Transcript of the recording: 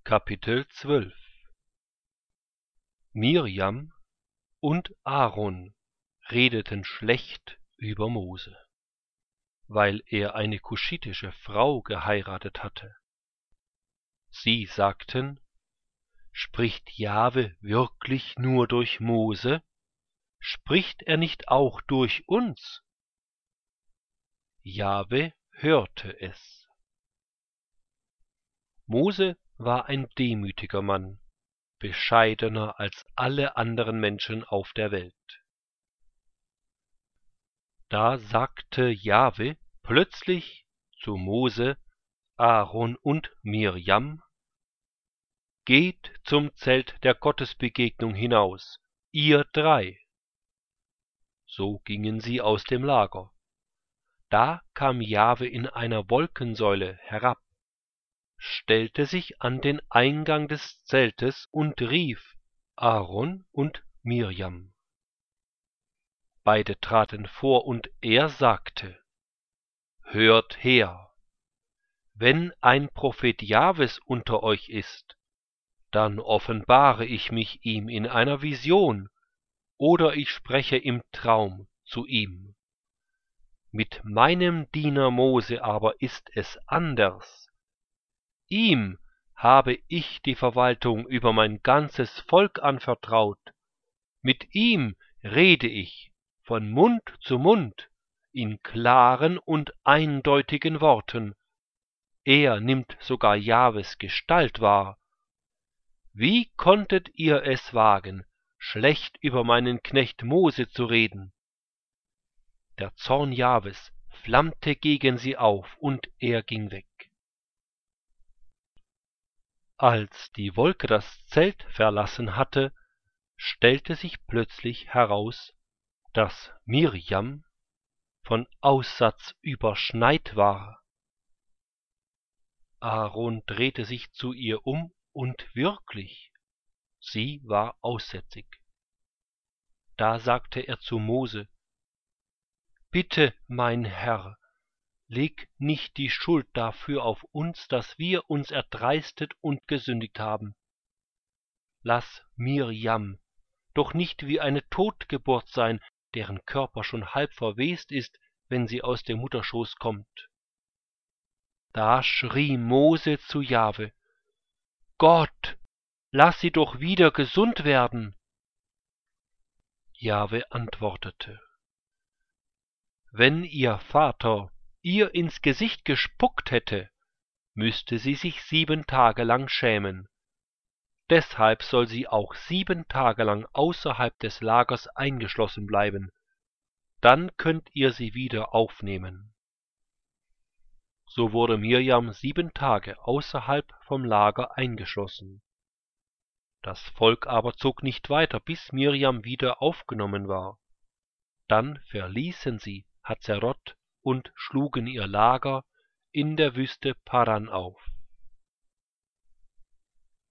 Kapitel 12 Mirjam und Aaron redeten schlecht über Mose, weil er eine kuschitische Frau geheiratet hatte. Sie sagten: Spricht Jahwe wirklich nur durch Mose? Spricht er nicht auch durch uns? Jahwe hörte es. Mose war ein demütiger Mann, bescheidener als alle anderen Menschen auf der Welt. Da sagte Jahwe plötzlich zu Mose, Aaron und Mirjam: Geht zum Zelt der Gottesbegegnung hinaus, ihr drei. So gingen sie aus dem Lager. Da kam Jahwe in einer Wolkensäule herab, stellte sich an den Eingang des Zeltes und rief Aaron und Mirjam. Beide traten vor, und er sagte: Hört her! Wenn ein Prophet Jahwes unter euch ist, dann offenbare ich mich ihm in einer Vision, oder ich spreche im Traum zu ihm. Mit meinem Diener Mose aber ist es anders. Ihm habe ich die Verwaltung über mein ganzes Volk anvertraut. Mit ihm rede ich von Mund zu Mund in klaren und eindeutigen Worten. Er nimmt sogar Jahwes Gestalt wahr. Wie konntet ihr es wagen, schlecht über meinen Knecht Mose zu reden? Der Zorn Jahwes flammte gegen sie auf, und er ging weg. Als die Wolke das Zelt verlassen hatte, stellte sich plötzlich heraus, dass Mirjam von Aussatz überschneit war. Aaron drehte sich zu ihr um, und wirklich, sie war aussätzig. Da sagte er zu Mose: Bitte, mein Herr, leg nicht die Schuld dafür auf uns, dass wir uns erdreistet und gesündigt haben. Lass Mirjam doch nicht wie eine Totgeburt sein, deren Körper schon halb verwest ist, wenn sie aus dem Mutterschoß kommt. Da schrie Mose zu Jahwe: Gott, lass sie doch wieder gesund werden. Jahwe antwortete: Wenn ihr Vater ihr ins Gesicht gespuckt hätte, müsste sie sich 7 Tage lang schämen. Deshalb soll sie auch 7 Tage lang außerhalb des Lagers eingeschlossen bleiben. Dann könnt ihr sie wieder aufnehmen. So wurde Mirjam 7 Tage außerhalb vom Lager eingeschlossen. Das Volk aber zog nicht weiter, bis Mirjam wieder aufgenommen war. Dann verließen sie Hazerot und schlugen ihr Lager in der Wüste Paran auf.